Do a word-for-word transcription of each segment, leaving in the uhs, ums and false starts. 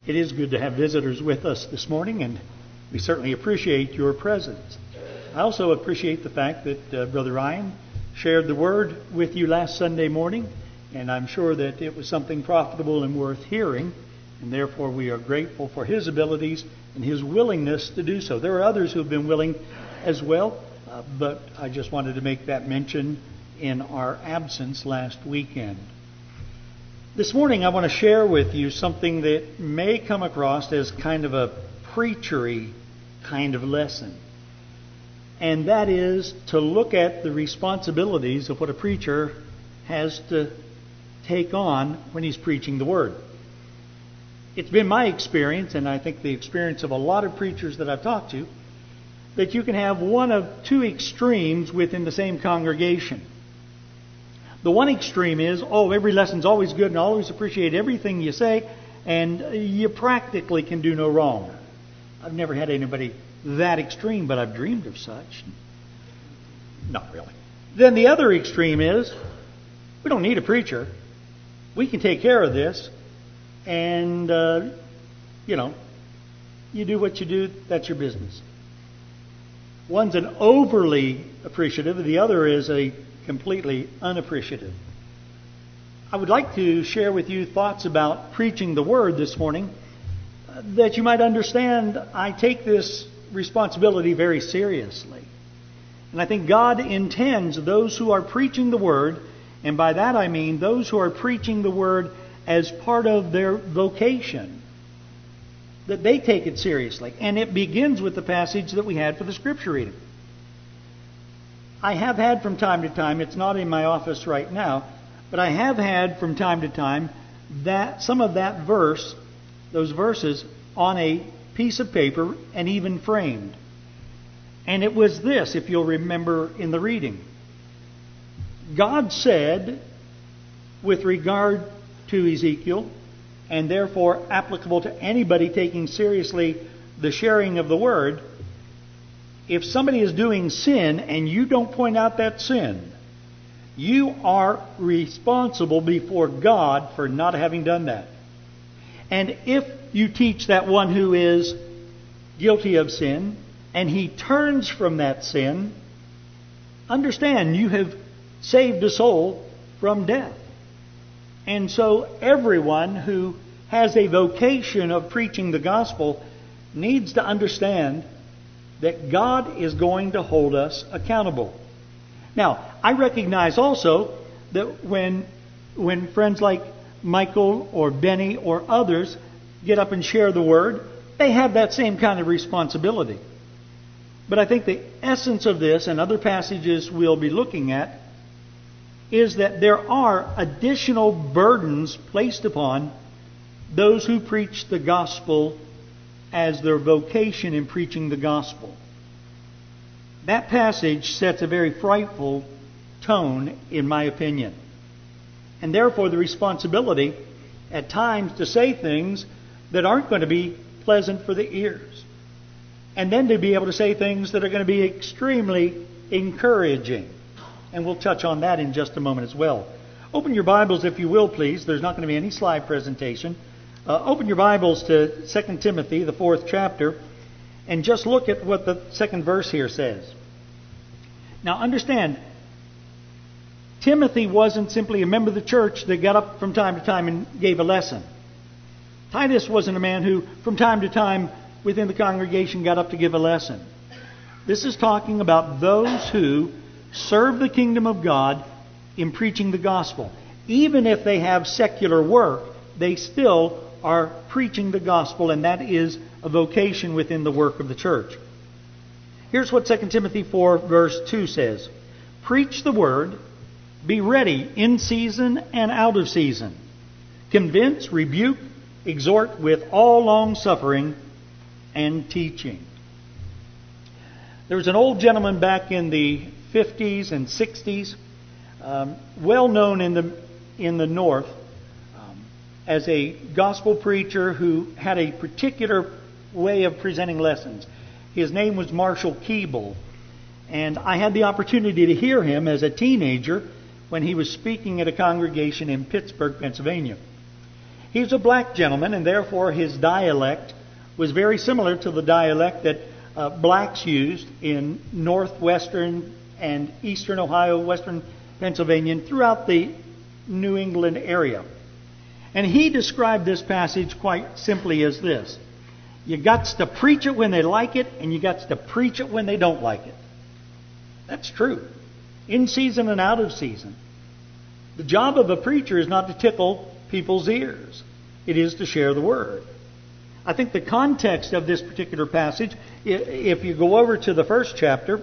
It is good to have visitors with us this morning, and we certainly appreciate your presence. I also appreciate the fact that uh, Brother Ryan shared the Word with you last Sunday morning, and I'm sure that it was something profitable and worth hearing, and therefore we are grateful for his abilities and his willingness to do so. There are others who have been willing as well, uh, but I just wanted to make that mention in our absence last weekend. This morning I want to share with you something that may come across as kind of a preachery kind of lesson. And that is to look at the responsibilities of what a preacher has to take on when he's preaching the Word. It's been my experience, and I think the experience of a lot of preachers that I've talked to, that you can have one of two extremes within the same congregation. The one extreme is, oh, every lesson's always good and I always appreciate everything you say, and you practically can do no wrong. I've never had anybody that extreme, but I've dreamed of such. Not really. Then the other extreme is, we don't need a preacher. We can take care of this, and, uh, you know, you do what you do, that's your business. One's an overly appreciative, the other is a completely unappreciative. I would like to share with you thoughts about preaching the Word this morning uh, that you might understand. I take this responsibility very seriously. And I think God intends those who are preaching the Word, and by that I mean those who are preaching the Word as part of their vocation, that they take it seriously. And it begins with the passage that we had for the Scripture reading. I have had from time to time, it's not in my office right now, but I have had from time to time that some of that verse, those verses, on a piece of paper and even framed. And it was this, if you'll remember in the reading. God said, with regard to Ezekiel, and therefore applicable to anybody taking seriously the sharing of the Word, if somebody is doing sin and you don't point out that sin, you are responsible before God for not having done that. And if you teach that one who is guilty of sin and he turns from that sin, understand you have saved a soul from death. And so everyone who has a vocation of preaching the gospel needs to understand that God is going to hold us accountable. Now, I recognize also that when when friends like Michael or Benny or others get up and share the Word, they have that same kind of responsibility. But I think the essence of this, and other passages we'll be looking at, is that there are additional burdens placed upon those who preach the gospel as their vocation in preaching the gospel. That passage sets a very frightful tone, in my opinion. And therefore the responsibility at times to say things that aren't going to be pleasant for the ears. And then to be able to say things that are going to be extremely encouraging. And we'll touch on that in just a moment as well. Open your Bibles, if you will, please. There's not going to be any slide presentation. Uh, open your Bibles to Second Timothy, the fourth chapter, and just look at what the second verse here says. Now understand, Timothy wasn't simply a member of the church that got up from time to time and gave a lesson. Titus wasn't a man who from time to time within the congregation got up to give a lesson. This is talking about those who serve the kingdom of God in preaching the gospel. Even if they have secular work, they still are preaching the gospel, and that is a vocation within the work of the church. Here's what Second Timothy four verse two says. Preach the word, be ready in season and out of season. Convince, rebuke, exhort with all long suffering and teaching. There was an old gentleman back in the fifties and sixties, um, well known in the in the North, as a gospel preacher who had a particular way of presenting lessons. His name was Marshall Keeble. And I had the opportunity to hear him as a teenager when he was speaking at a congregation in Pittsburgh, Pennsylvania. He was a black gentleman, and therefore his dialect was very similar to the dialect that uh, blacks used in northwestern and eastern Ohio, western Pennsylvania, and throughout the New England area. And he described this passage quite simply as this: you got to preach it when they like it, and you got to preach it when they don't like it. That's true. In season and out of season. The job of a preacher is not to tickle people's ears. It is to share the word. I think the context of this particular passage, if you go over to the first chapter,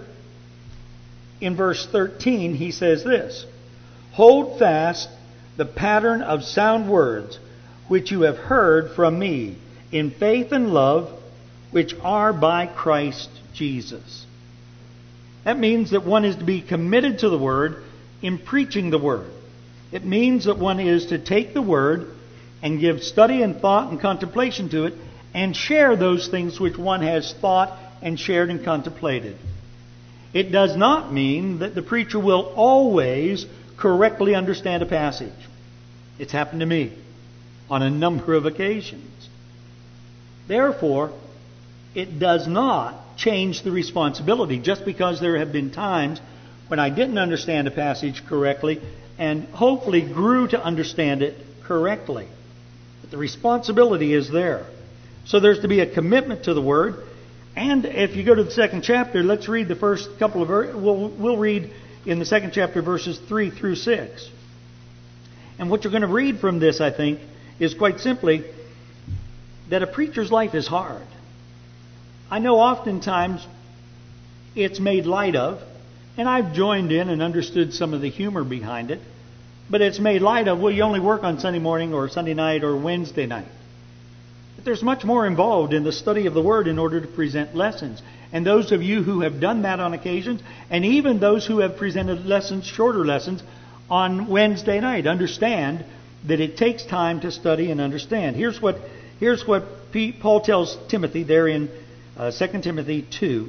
in verse thirteen, he says this: hold fast the pattern of sound words which you have heard from me, in faith and love, which are by Christ Jesus. That means that one is to be committed to the Word in preaching the Word. It means that one is to take the Word and give study and thought and contemplation to it, and share those things which one has thought and shared and contemplated. It does not mean that the preacher will always correctly understand a passage. It's happened to me on a number of occasions. Therefore, it does not change the responsibility. Just because there have been times when I didn't understand a passage correctly and hopefully grew to understand it correctly. But the responsibility is there. So there's to be a commitment to the Word. And if you go to the second chapter, let's read the first couple of verses. We'll, we'll read in the second chapter verses three through six. And what you're going to read from this, I think, is quite simply that a preacher's life is hard. I know oftentimes it's made light of, and I've joined in and understood some of the humor behind it, but it's made light of, well, you only work on Sunday morning or Sunday night or Wednesday night. But there's much more involved in the study of the Word in order to present lessons. And those of you who have done that on occasions, and even those who have presented lessons, shorter lessons, on Wednesday night, understand that it takes time to study and understand. Here's what here's what Paul tells Timothy there in uh, Second Timothy two.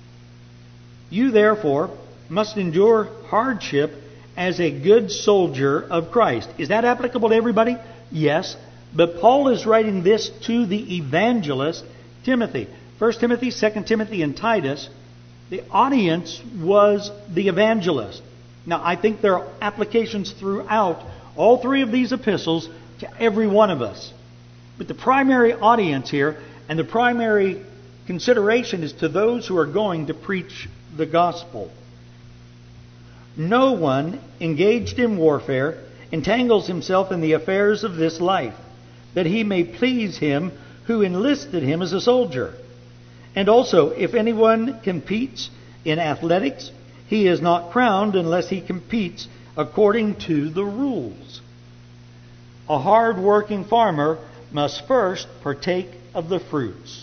You therefore must endure hardship as a good soldier of Christ. Is that applicable to everybody? Yes. But Paul is writing this to the evangelist Timothy. First Timothy, Second Timothy, and Titus. The audience was the evangelist. Now, I think there are applications throughout all three of these epistles to every one of us. But the primary audience here and the primary consideration is to those who are going to preach the gospel. No one engaged in warfare entangles himself in the affairs of this life, that he may please him who enlisted him as a soldier. And also, if anyone competes in athletics, he is not crowned unless he competes according to the rules. A hard-working farmer must first partake of the fruits.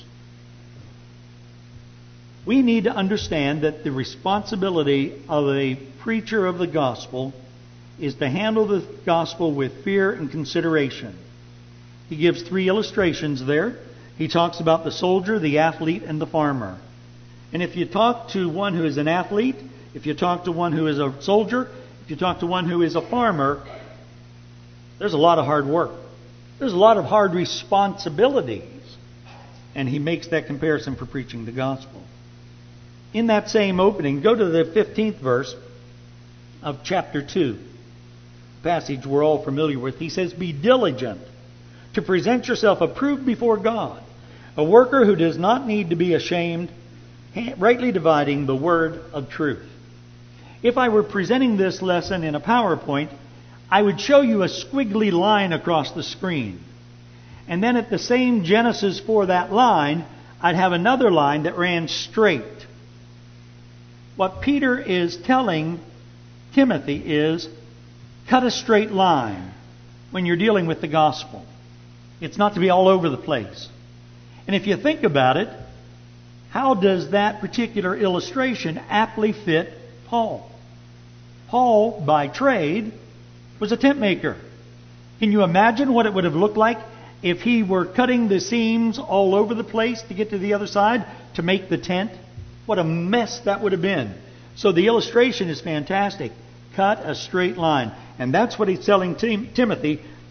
We need to understand that the responsibility of a preacher of the gospel is to handle the gospel with fear and consideration. He gives three illustrations there. He talks about the soldier, the athlete, and the farmer. And if you talk to one who is an athlete, if you talk to one who is a soldier, if you talk to one who is a farmer, there's a lot of hard work. There's a lot of hard responsibilities. And he makes that comparison for preaching the gospel. In that same opening, go to the fifteenth verse of chapter two. Passage we're all familiar with. He says, be diligent to present yourself approved before God, a worker who does not need to be ashamed, rightly dividing the word of truth. If I were presenting this lesson in a PowerPoint, I would show you a squiggly line across the screen. And then at the same genesis for that line, I'd have another line that ran straight. What Peter is telling Timothy is, cut a straight line when you're dealing with the gospel. It's not to be all over the place. And if you think about it, how does that particular illustration aptly fit Paul? Paul, by trade, was a tent maker. Can you imagine what it would have looked like if he were cutting the seams all over the place to get to the other side to make the tent? What a mess that would have been. So the illustration is fantastic. Cut a straight line. And that's what he's telling Tim- Timothy,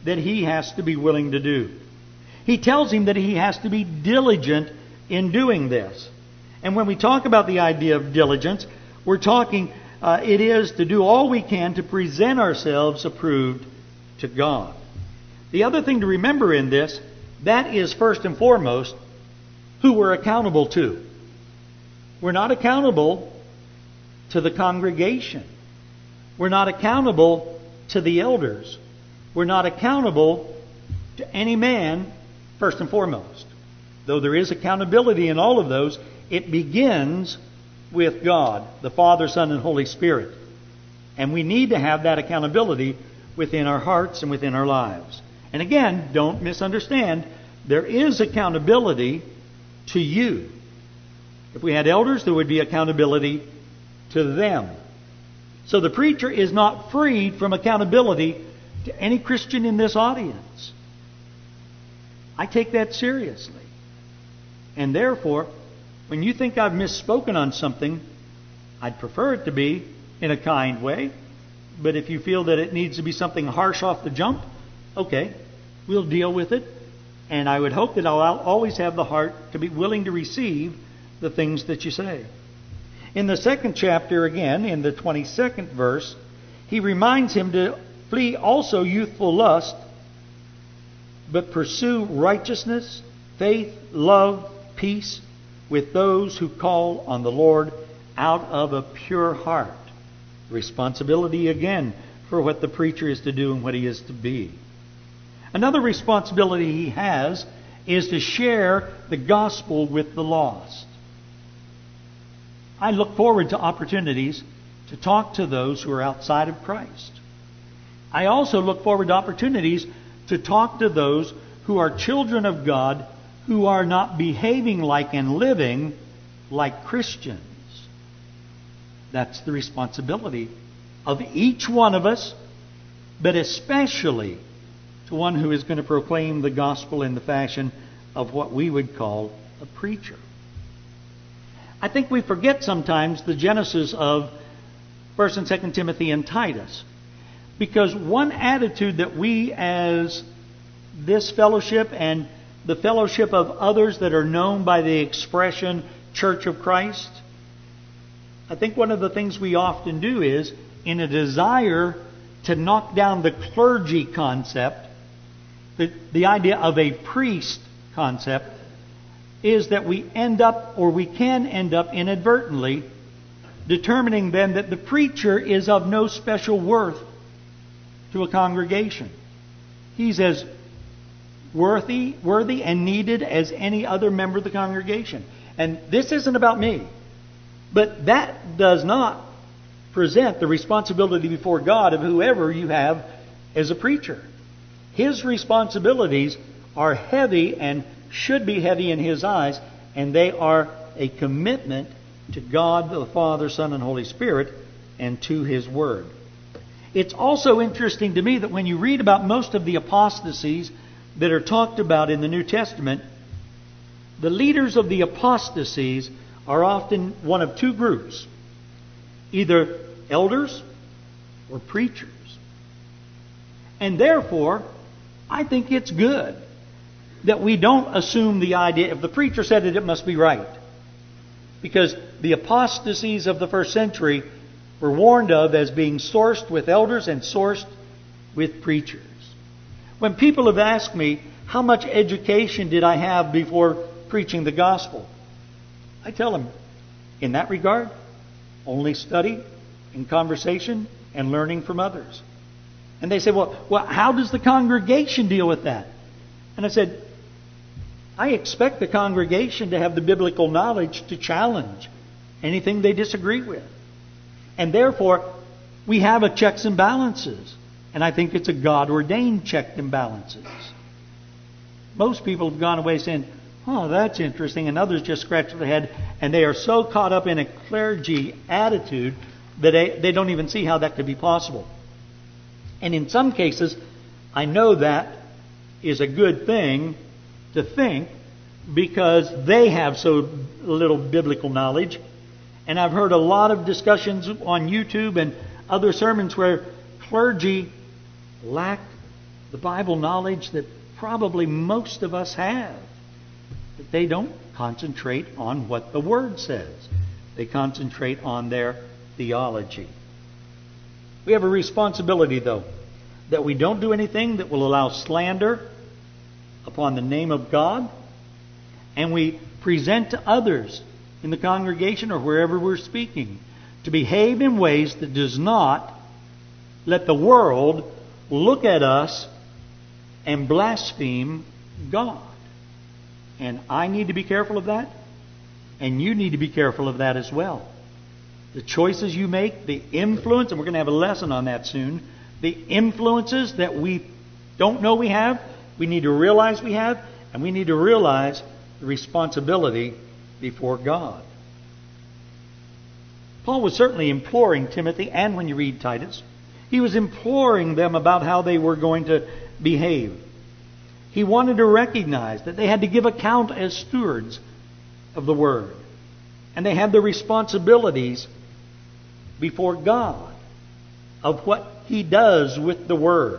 that he has to be willing to do. He tells him that he has to be diligent in doing this. And when we talk about the idea of diligence, we're talking, uh, it is to do all we can to present ourselves approved to God. The other thing to remember in this, that is first and foremost who we're accountable to. We're not accountable to the congregation. We're not accountable to the elders. We're not accountable to any man, first and foremost. Though there is accountability in all of those, it begins with God, the Father, Son, and Holy Spirit. And we need to have that accountability within our hearts and within our lives. And again, don't misunderstand, there is accountability to you. If we had elders, there would be accountability to them. So the preacher is not freed from accountability to any Christian in this audience. I take that seriously. And therefore, when you think I've misspoken on something, I'd prefer it to be in a kind way. But if you feel that it needs to be something harsh off the jump, okay, we'll deal with it. And I would hope that I'll always have the heart to be willing to receive the things that you say. In the second chapter, again, in the twenty-second verse, he reminds him to flee also youthful lust, but pursue righteousness, faith, love, peace with those who call on the Lord out of a pure heart. Responsibility again for what the preacher is to do and what he is to be. Another responsibility he has is to share the gospel with the lost. I look forward to opportunities to talk to those who are outside of Christ. I also look forward to opportunities to talk to those who are children of God who are not behaving like and living like Christians. That's the responsibility of each one of us, but especially to one who is going to proclaim the gospel in the fashion of what we would call a preacher. I think we forget sometimes the genesis of First and Second Timothy and Titus. Because one attitude that we as this fellowship and the fellowship of others that are known by the expression Church of Christ, I think one of the things we often do is, in a desire to knock down the clergy concept, the, the idea of a priest concept, is that we end up, or we can end up inadvertently, determining then that the preacher is of no special worth to a congregation. He's as worthy, worthy and needed as any other member of the congregation. And this isn't about me. But that does not present the responsibility before God of whoever you have as a preacher. His responsibilities are heavy and should be heavy in His eyes, and they are a commitment to God, the Father, Son, and Holy Spirit, and to His Word. It's also interesting to me that when you read about most of the apostasies that are talked about in the New Testament, the leaders of the apostasies are often one of two groups. Either elders or preachers. And therefore, I think it's good that we don't assume the idea, if the preacher said it, it must be right. Because the apostasies of the first century were warned of as being sourced with elders and sourced with preachers. When people have asked me, how much education did I have before preaching the gospel? I tell them, in that regard, only study and conversation and learning from others. And they say, well, well, how does the congregation deal with that? And I said, I expect the congregation to have the biblical knowledge to challenge anything they disagree with. And therefore, we have a checks and balances. And I think it's a God-ordained check and balances. Most people have gone away saying, oh, that's interesting. And others just scratch their head. And they are so caught up in a clergy attitude that they, they don't even see how that could be possible. And in some cases, I know that is a good thing to think because they have so little biblical knowledge. And I've heard a lot of discussions on YouTube and other sermons where clergy lack the Bible knowledge that probably most of us have. But they don't concentrate on what the Word says. They concentrate on their theology. We have a responsibility, though, that we don't do anything that will allow slander upon the name of God, and we present to others in the congregation or wherever we're speaking to behave in ways that does not let the world look at us and blaspheme God. And I need to be careful of that, and you need to be careful of that as well. The choices you make, the influence, and we're going to have a lesson on that soon, the influences that we don't know we have, we need to realize we have, and we need to realize the responsibility before God. Paul was certainly imploring Timothy, and when you read Titus, he was imploring them about how they were going to behave. He wanted to recognize that they had to give account as stewards of the Word. And they had the responsibilities before God of what He does with the Word.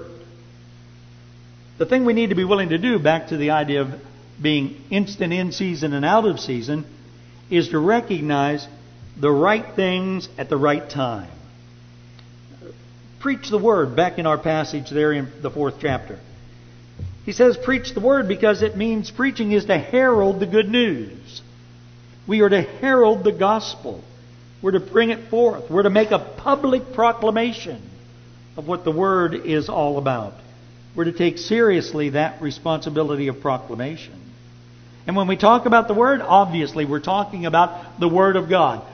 The thing we need to be willing to do, back to the idea of being instant in season and out of season, is to recognize the right things at the right time. Preach the Word, back in our passage there in the fourth chapter. He says preach the Word because it means preaching is to herald the good news. We are to herald the gospel. We're to bring it forth. We're to make a public proclamation of what the Word is all about. We're to take seriously that responsibility of proclamation. And when we talk about the Word, obviously we're talking about the Word of God.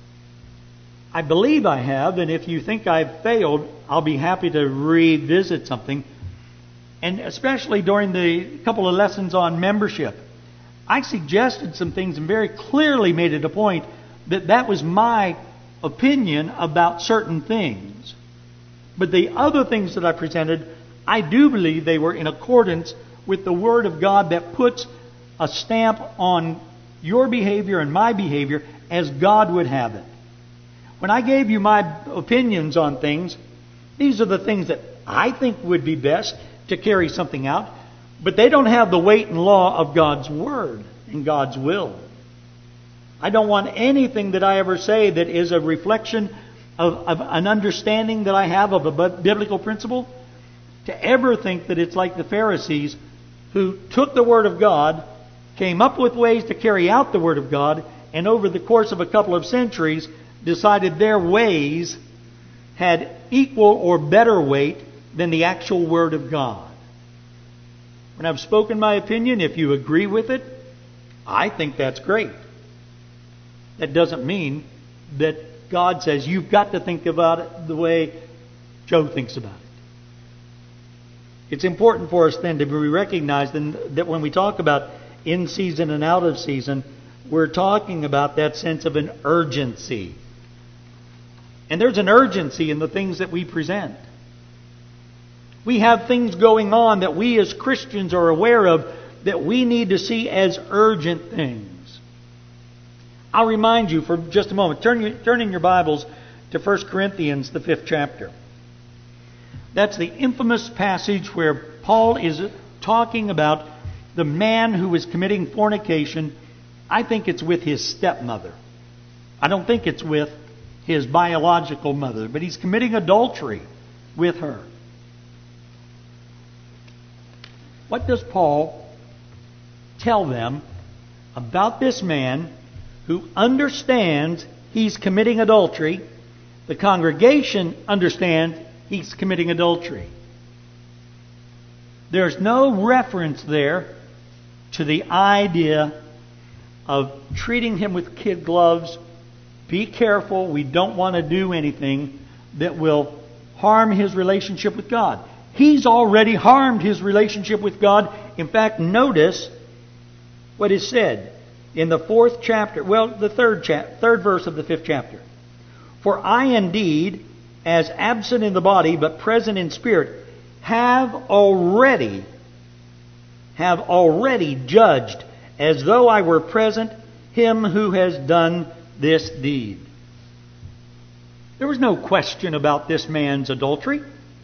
I believe I have, and if you think I've failed, I'll be happy to revisit something. And especially during the couple of lessons on membership, I suggested some things and very clearly made it a point that that was my opinion about certain things. But the other things that I presented, I do believe they were in accordance with the Word of God that puts a stamp on your behavior and my behavior as God would have it. When I gave you my opinions on things, these are the things that I think would be best to carry something out, but they don't have the weight and law of God's Word and God's will. I don't want anything that I ever say that is a reflection of, of an understanding that I have of a biblical principle to ever think that it's like the Pharisees who took the Word of God, came up with ways to carry out the Word of God, and over the course of a couple of centuries decided their ways had equal or better weight than the actual Word of God. When I've spoken my opinion, if you agree with it, I think that's great. That doesn't mean that God says you've got to think about it the way Joe thinks about it. It's important for us then to be recognized that when we talk about in season and out of season, we're talking about that sense of an urgency. And there's an urgency in the things that we present. We have things going on that we as Christians are aware of that we need to see as urgent things. I'll remind you for just a moment. Turn, turn in your Bibles to First Corinthians, the fifth chapter. That's the infamous passage where Paul is talking about the man who is committing fornication. I think it's with his stepmother. I don't think it's with his biological mother, but he's committing adultery with her. What does Paul tell them about this man who understands he's committing adultery? The congregation understands he's committing adultery. There's no reference there to the idea of treating him with kid gloves. Be careful, we don't want to do anything that will harm his relationship with God. He's already harmed his relationship with God. In fact, notice what is said in the fourth chapter, well, the third chap- third verse of the fifth chapter. For I indeed, as absent in the body, but present in spirit, have already, have already judged, as though I were present, him who has done this deed. There was no question about this man's adultery.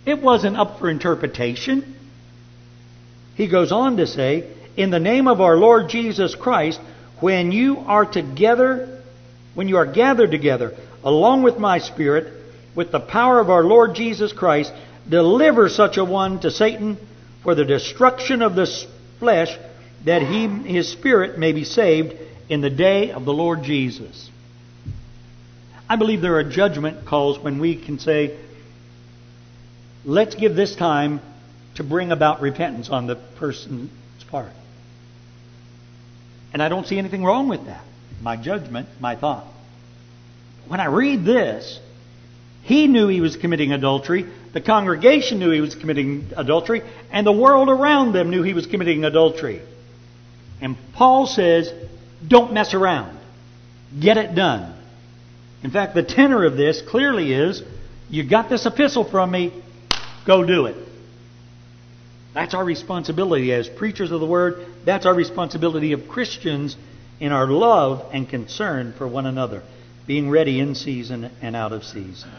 It wasn't up for interpretation. He goes on to say, in the name of our Lord Jesus Christ, when you are together, when you are gathered together, along with my Spirit, with the power of our Lord Jesus Christ, deliver such a one to Satan for the destruction of the flesh, that he, his spirit may be saved in the day of the Lord Jesus. I believe there are judgment calls when we can say, let's give this time to bring about repentance on the person's part. And I don't see anything wrong with that. My judgment, my thought. When I read this, he knew he was committing adultery, the congregation knew he was committing adultery, and the world around them knew he was committing adultery. And Paul says, don't mess around. Get it done. In fact, the tenor of this clearly is, you got this epistle from me, go do it. That's our responsibility as preachers of the Word. That's our responsibility of Christians in our love and concern for one another, being ready in season and out of season.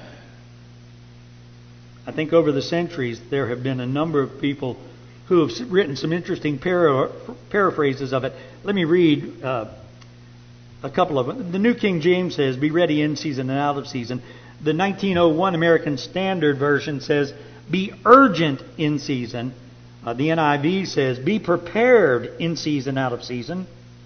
I think over the centuries there have been a number of people who have written some interesting para- paraphrases of it. Let me read uh, a couple of them. The New King James says, be ready in season and out of season. The nineteen oh one American Standard Version says, be urgent in season. Uh, the N I V says, be prepared in season, out of season.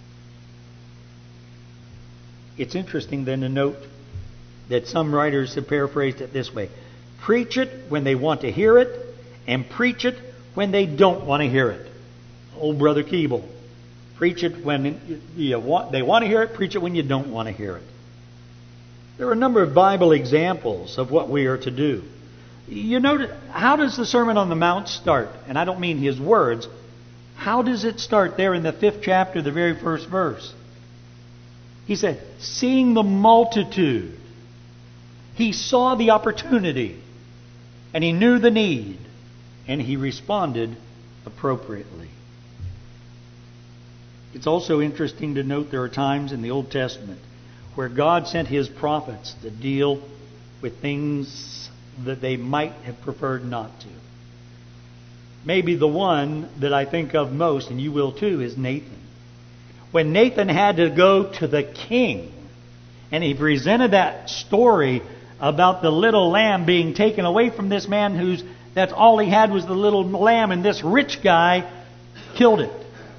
It's interesting then to note that some writers have paraphrased it this way. Preach it when they want to hear it, and preach it when they don't want to hear it. Old Brother Keeble. Preach it when you want, they want to hear it, preach it when you don't want to hear it. There are a number of Bible examples of what we are to do. You notice, how does the Sermon on the Mount start? And I don't mean his words. How does it start there in the fifth chapter, the very first verse? He said, seeing the multitude, he saw the opportunity, and he knew the need, and he responded appropriately. It's also interesting to note there are times in the Old Testament where God sent His prophets to deal with things that they might have preferred not to. Maybe the one that I think of most, and you will too, is Nathan. When Nathan had to go to the king, and he presented that story about the little lamb being taken away from this man who's that's all he had was the little lamb, and this rich guy killed it.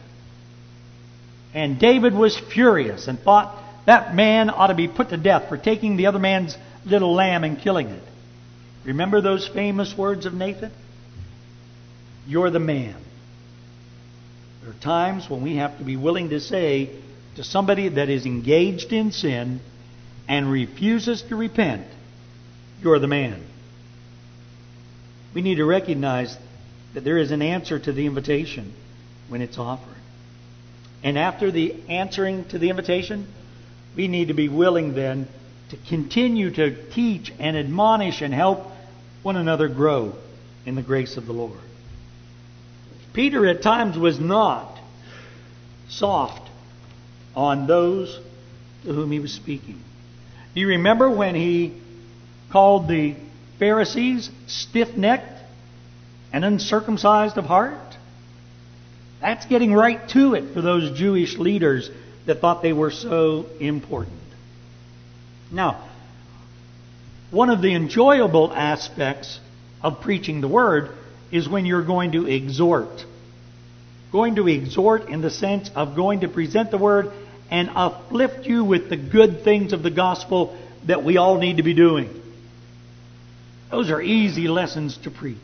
And David was furious and thought that man ought to be put to death for taking the other man's little lamb and killing it. Remember those famous words of Nathan? You're the man. There are times when we have to be willing to say to somebody that is engaged in sin and refuses to repent, you're the man. We need to recognize that there is an answer to the invitation when it's offered. And after the answering to the invitation, we need to be willing then to continue to teach and admonish and help one another grow in the grace of the Lord. Peter at times was not soft on those to whom he was speaking. Do you remember when he called the Pharisees stiff-necked and uncircumcised of heart? That's getting right to it for those Jewish leaders that thought they were so important. Now, one of the enjoyable aspects of preaching the Word is when you're going to exhort. Going to exhort in the sense of going to present the Word and uplift you with the good things of the gospel that we all need to be doing. Those are easy lessons to preach.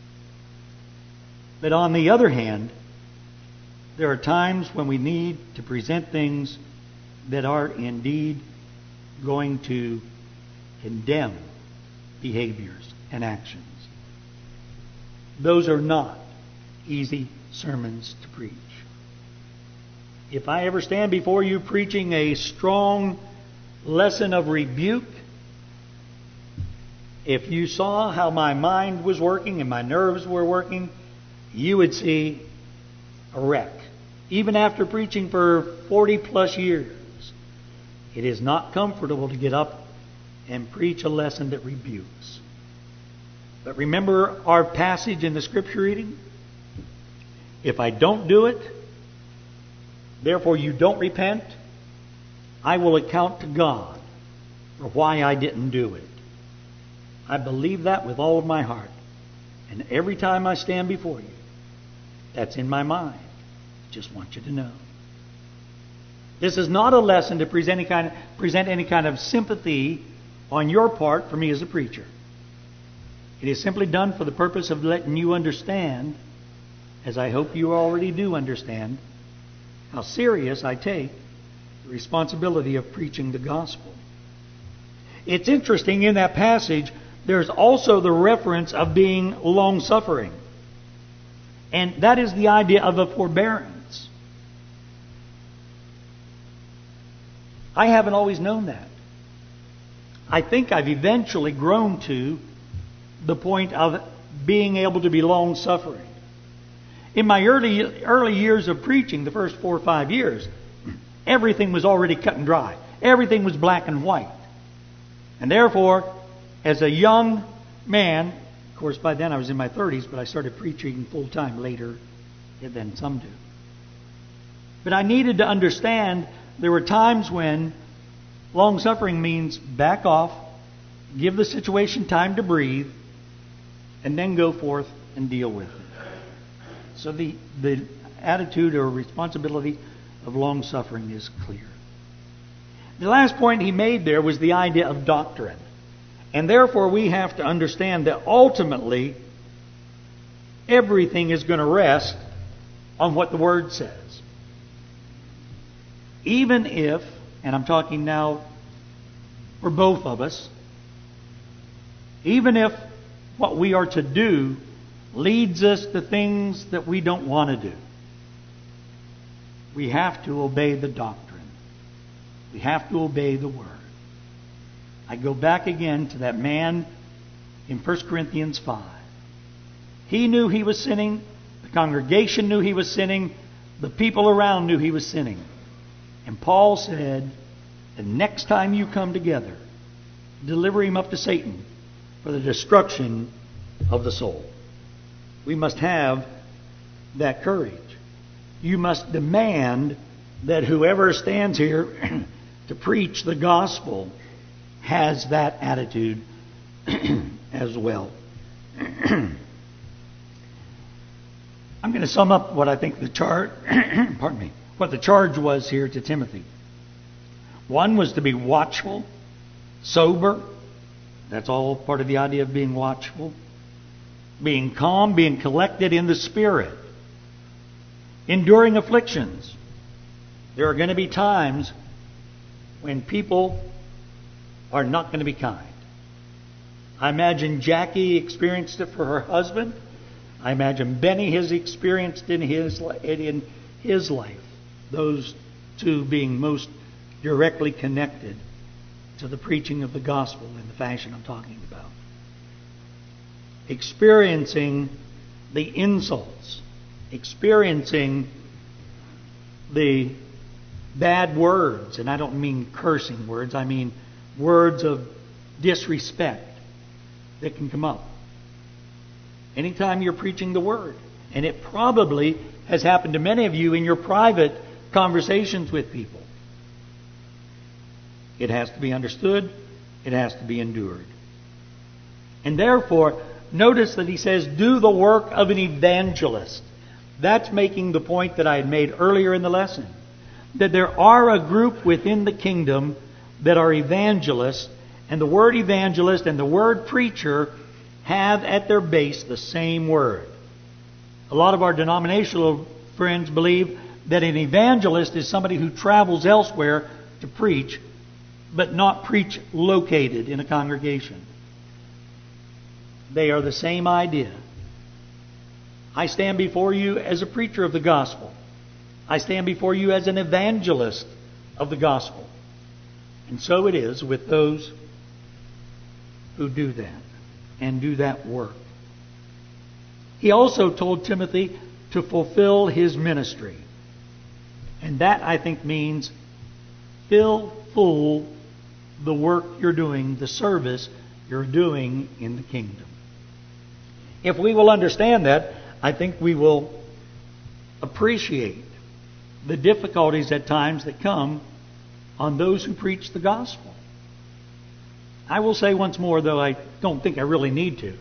But on the other hand, there are times when we need to present things that are indeed going to condemn behaviors and actions. Those are not easy sermons to preach. If I ever stand before you preaching a strong lesson of rebuke, if you saw how my mind was working and my nerves were working, you would see a wreck. Even after preaching for forty plus years, it is not comfortable to get up and preach a lesson that rebukes. But remember our passage in the Scripture reading? If I don't do it, therefore you don't repent, I will account to God for why I didn't do it. I believe that with all of my heart. And every time I stand before you, that's in my mind. Just want you to know. This is not a lesson to present any kind of, present any kind of sympathy on your part for me as a preacher. It is simply done for the purpose of letting you understand, as I hope you already do understand, how serious I take the responsibility of preaching the gospel. It's interesting, in that passage, there's also the reference of being long-suffering. And that is the idea of a forbearance. I haven't always known that. I think I've eventually grown to the point of being able to be long-suffering. In my early early years of preaching, the first four or five years, everything was already cut and dry. Everything was black and white. And therefore, as a young man, of course by then I was in my thirties, but I started preaching full-time later than some do. But I needed to understand there were times when long-suffering means back off, give the situation time to breathe, and then go forth and deal with it. So the, the attitude or responsibility of long-suffering is clear. The last point he made there was the idea of doctrine. And therefore we have to understand that ultimately everything is going to rest on what the Word says. Even if, and I'm talking now for both of us, even if what we are to do leads us to things that we don't want to do, we have to obey the doctrine. We have to obey the Word. I go back again to that man in First Corinthians five. He knew he was sinning. The congregation knew he was sinning. The people around knew he was sinning. And Paul said, the next time you come together, deliver him up to Satan for the destruction of the soul. We must have that courage. You must demand that whoever stands here to preach the gospel has that attitude as well. I'm going to sum up what I think the charge, pardon me, what the charge was here to Timothy. One was to be watchful, sober. That's all part of the idea of being watchful. Being calm, being collected in the Spirit. Enduring afflictions. There are going to be times when people are not going to be kind. I imagine Jackie experienced it for her husband. I imagine Benny has experienced in his in his life. Those two being most directly connected to the preaching of the gospel in the fashion I'm talking about. Experiencing the insults, experiencing the bad words, and I don't mean cursing words, I mean words of disrespect that can come up anytime you're preaching the Word. And it probably has happened to many of you in your private conversations with people. It has to be understood. It has to be endured. And therefore, notice that he says, do the work of an evangelist. That's making the point that I had made earlier in the lesson. That there are a group within the kingdom that are evangelists, and the word evangelist and the word preacher have at their base the same word. A lot of our denominational friends believe that an evangelist is somebody who travels elsewhere to preach, but not preach located in a congregation. They are the same idea. I stand before you as a preacher of the gospel. I stand before you as an evangelist of the gospel. And so it is with those who do that and do that work. He also told Timothy to fulfill his ministry. And that, I think, means fill full the work you're doing, the service you're doing in the kingdom. If we will understand that, I think we will appreciate the difficulties at times that come on those who preach the gospel. I will say once more, though I don't think I really need to,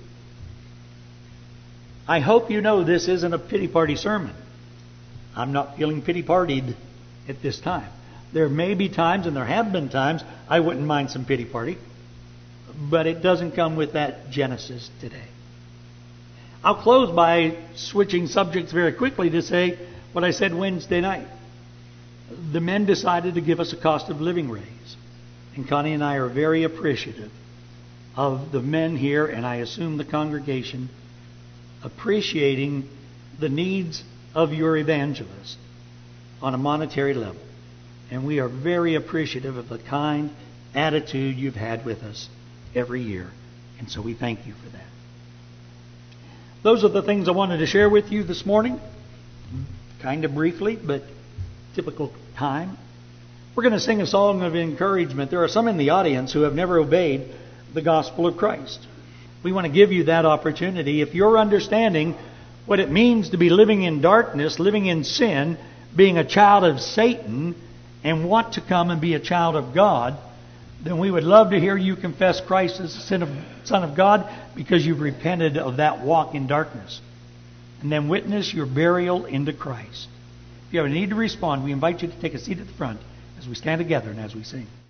I hope you know this isn't a pity party sermon. I'm not feeling pity partied at this time. There may be times, and there have been times, I wouldn't mind some pity party, but it doesn't come with that Genesis today. I'll close by switching subjects very quickly to say what I said Wednesday night. The men decided to give us a cost of living raise. And Connie and I are very appreciative of the men here, and I assume the congregation, appreciating the needs of your evangelist on a monetary level. And we are very appreciative of the kind attitude you've had with us every year. And so we thank you for that. Those are the things I wanted to share with you this morning. Kind of briefly, but typical time. We're going to sing a song of encouragement. There are some in the audience who have never obeyed the gospel of Christ. We want to give you that opportunity. If you're understanding what it means to be living in darkness, living in sin, being a child of Satan, and want to come and be a child of God, then we would love to hear you confess Christ as the Son of God because you've repented of that walk in darkness. And then witness your burial into Christ. If you have a need to respond, we invite you to take a seat at the front as we stand together and as we sing.